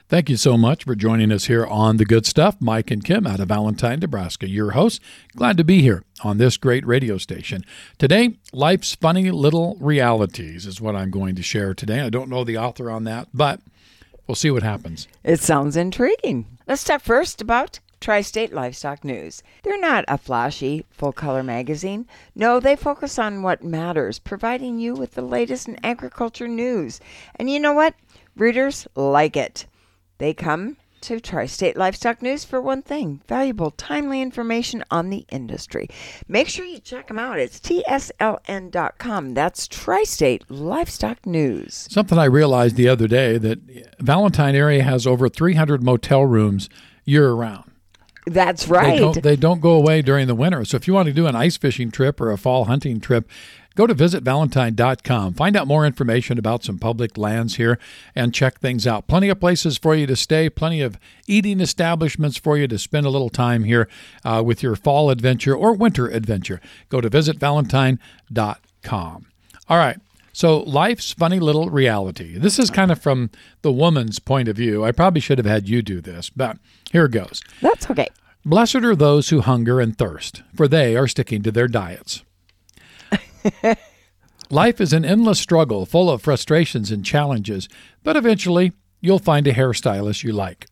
Thank you so much for joining us here on The Good Stuff. Mike and Kim out of Valentine, Nebraska, your hosts. Glad to be here on this great radio station. Today, life's funny little realities is what I'm going to share today. I don't know the author on that, but we'll see what happens. It sounds intriguing. Let's talk first about Tri-State Livestock News. They're not a flashy, full-color magazine. No, they focus on what matters, providing you with the latest in agriculture news. And you know what? Readers like it. They come to Tri-State Livestock News for one thing, valuable, timely information on the industry. Make sure you check them out. It's tsln.com. That's Tri-State Livestock News. Something I realized the other day, that Valentine area has over 300 motel rooms year-round. That's right. They don't go away during the winter. So if you want to do an ice fishing trip or a fall hunting trip, go to visitvalentine.com. Find out more information about some public lands here and check things out. Plenty of places for you to stay, plenty of eating establishments for you to spend a little time here with your fall adventure or winter adventure. Go to visitvalentine.com. All right. So life's funny little reality. This is kind of from the woman's point of view. I probably should have had you do this, but here it goes. That's okay. Blessed are those who hunger and thirst, for they are sticking to their diets. Life is an endless struggle full of frustrations and challenges, but eventually you'll find a hairstylist you like.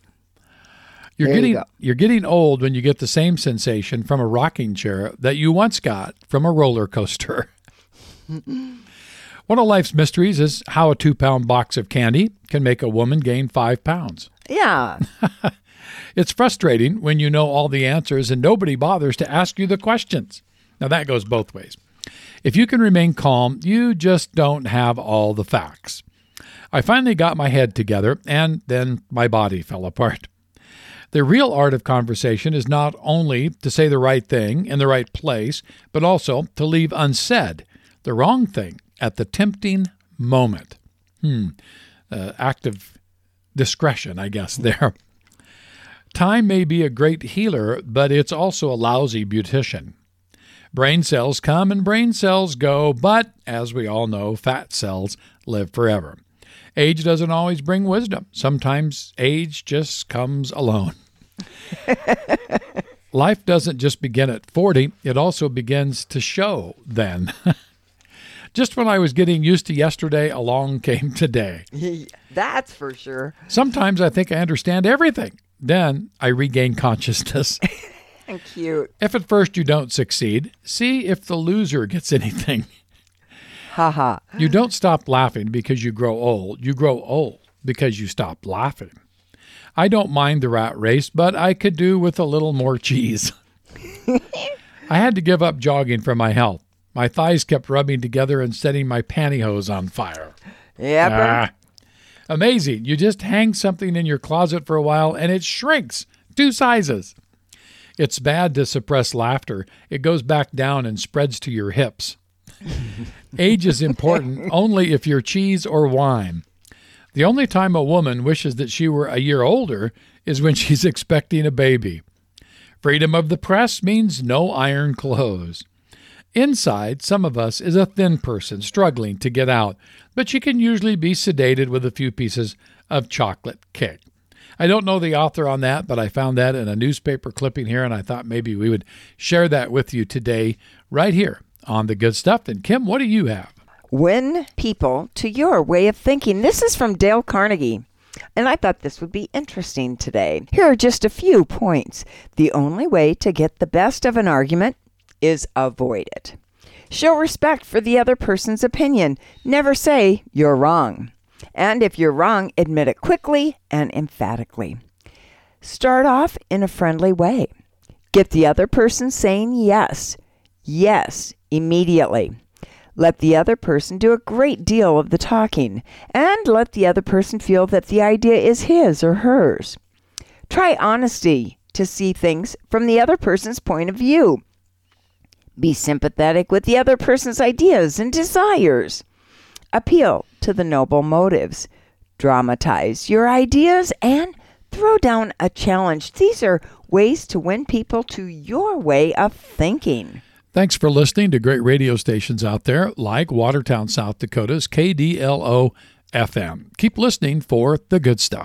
You're getting old when you get the same sensation from a rocking chair that you once got from a roller coaster. One of life's mysteries is how a 2-pound box of candy can make a woman gain 5 pounds. Yeah. It's frustrating when you know all the answers and nobody bothers to ask you the questions. Now that goes both ways. If you can remain calm, you just don't have all the facts. I finally got my head together, and then my body fell apart. The real art of conversation is not only to say the right thing in the right place, but also to leave unsaid the wrong thing at the tempting moment. Act of discretion, I guess, there. Time may be a great healer, but it's also a lousy beautician. Brain cells come and brain cells go, but, as we all know, fat cells live forever. Age doesn't always bring wisdom. Sometimes age just comes alone. Life doesn't just begin at 40, it also begins to show then. Just when I was getting used to yesterday, along came today. That's for sure. Sometimes I think I understand everything. Then I regain consciousness. Cute. If at first you don't succeed, see if the loser gets anything. Ha. You don't stop laughing because you grow old. You grow old because you stop laughing. I don't mind the rat race, but I could do with a little more cheese. I had to give up jogging for my health. My thighs kept rubbing together and setting my pantyhose on fire. Yeah, amazing. You just hang something in your closet for a while and it shrinks 2 sizes. It's bad to suppress laughter. It goes back down and spreads to your hips. Age is important only if you're cheese or wine. The only time a woman wishes that she were a year older is when she's expecting a baby. Freedom of the press means no iron clothes. Inside, some of us is a thin person struggling to get out, but she can usually be sedated with a few pieces of chocolate cake. I don't know the author on that, but I found that in a newspaper clipping here, and I thought maybe we would share that with you today right here on The Good Stuff. And Kim, what do you have? Win people to your way of thinking. This is from Dale Carnegie, and I thought this would be interesting today. Here are just a few points. The only way to get the best of an argument is avoid it. Show respect for the other person's opinion. Never say you're wrong. And if you're wrong, admit it quickly and emphatically. Start off in a friendly way. Get the other person saying yes immediately. Let the other person do a great deal of the talking, and let the other person feel that the idea is his or hers. Try honesty to see things from the other person's point of view. Be sympathetic with the other person's ideas and desires. Appeal to the noble motives. Dramatize your ideas and throw down a challenge. These are ways to win people to your way of thinking. Thanks for listening to great radio stations out there like Watertown, South Dakota's KDLO FM. Keep listening for The Good Stuff.